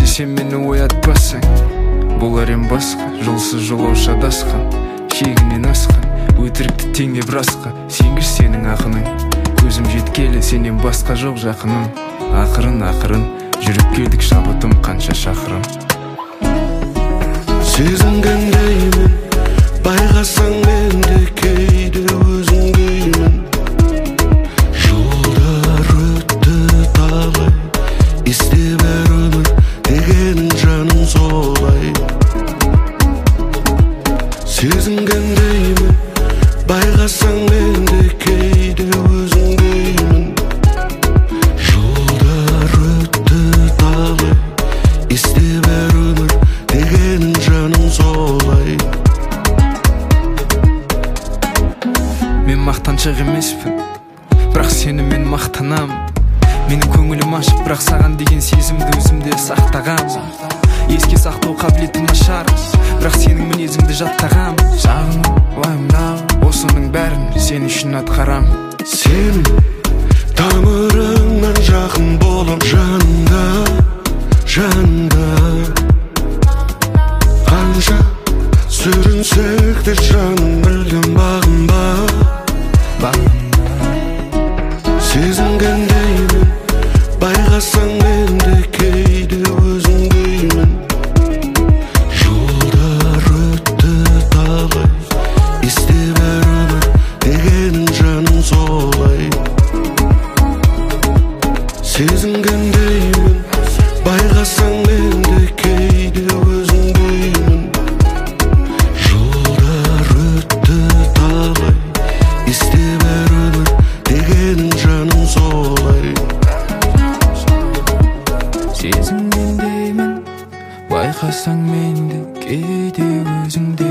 сен мені оятпасаң, болар ем басқа. Жолсыз жолаушы адасқан, шегінен асқан, өтірікті теңдеп расқа. Сенгіш сенің ақының, көзім жеткелі сенен басқа жоқ жақыным. Ақырын жүріп келдік шабытым қанша шақырым. Сезінгендеймін, байқасаң мен де кейде өзіңдеймін. Жылдар өтті талай, есте бер өмір дегенің жаным солай. Сезінгендеймін, байқасаң мен де кейде өзіңдеймін. Жылдар өтті талай, есте бер өмір дегенің жаным солай. Мен мақтаншақ емеспін, бірақ сені мен мақтанам. Менің көңілім ашып, бірақ саған деген сезімді өзімде сақтағам. Еске сақтау қабілетім нашар, бірақ сенің мінезіңді жаттағам. Жағыным, уайымдау, осының бәрін сен үшін атқарам. Сенің тамырыңнан жақын болып жанымда, қанша сүрінсек те жаным білген бағынба. Сезінгендеймін, байқасаң мен де кейде өзіңдеймін. Жылдар өтті талай, есте бер өмір дегенің жаным солай. Сезінгендеймін, байқасаң мен де кейде өзіңдеймін. Жылдар өтті талай, есте бер өмір дегенің жаным солай. Сезінгендеймін, байқасаң мен де кейде өзіңдеймін.